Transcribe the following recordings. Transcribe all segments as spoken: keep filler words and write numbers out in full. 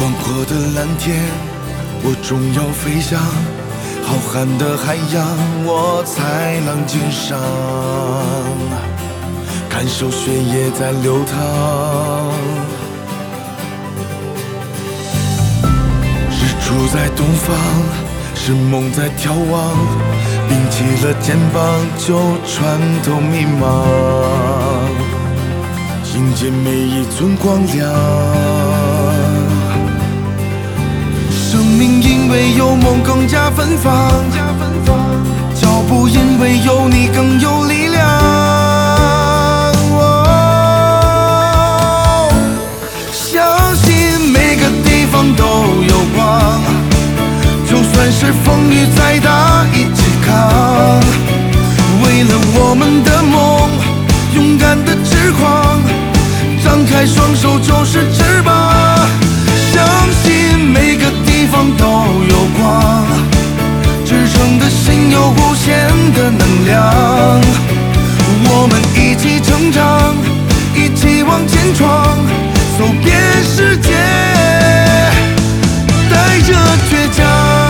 广阔的蓝天，我终要飞向浩瀚的海洋，我才能肩上，感受血液在流淌。日出在东方，是梦在眺望，并起了肩膀就穿透迷茫，迎接每一寸光亮。生命因为有梦更加芬芳，脚步因为有你更有力量。哦，相信每个地方都有光，就算是风雨再大一起扛。为了我们的梦，勇敢的痴狂，张开双手就是翅膀。相信每个地方都有光，支撑的心有无限的能量。我们一起成长，一起往前闯，走遍世界，带着倔强。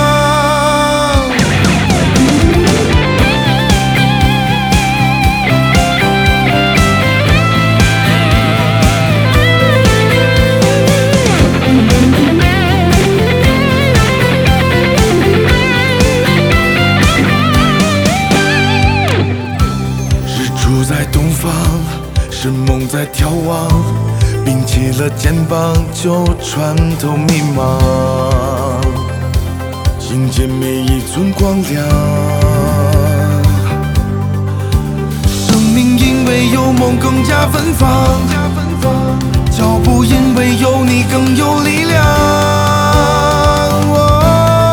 在东方，是梦在眺望，并起了肩膀就穿透迷茫，迎接每一寸光亮。生命因为有梦更加芬芳，脚步因为有你更有力量。哦，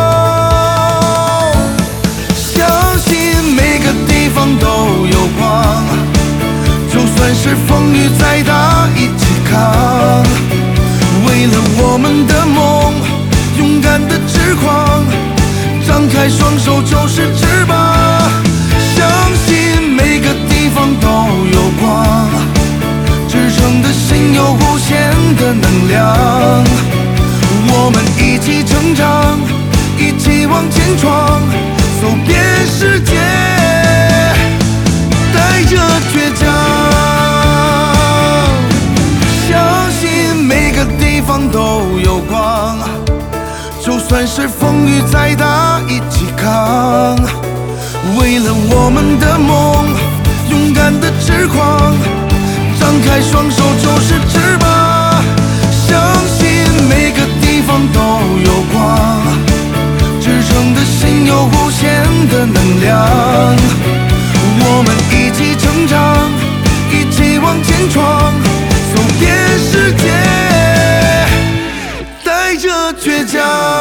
相信每个地方都有光，就算是风雨再大一起扛。为了我们的梦，勇敢的痴狂，张开双手就是翅膀。相信每个地方都有光，支撑的心有无限的能量。我们一起成长，一起往前闯，走遍世界，带着倔强。都有光，就算是风雨再大一起扛。为了我们的梦，勇敢的痴狂，张开双手就是翅膀。相信每个地方都有光，支撑的心有无限的能量。我们一起成长，一起往前闯，走遍世界，带着倔强。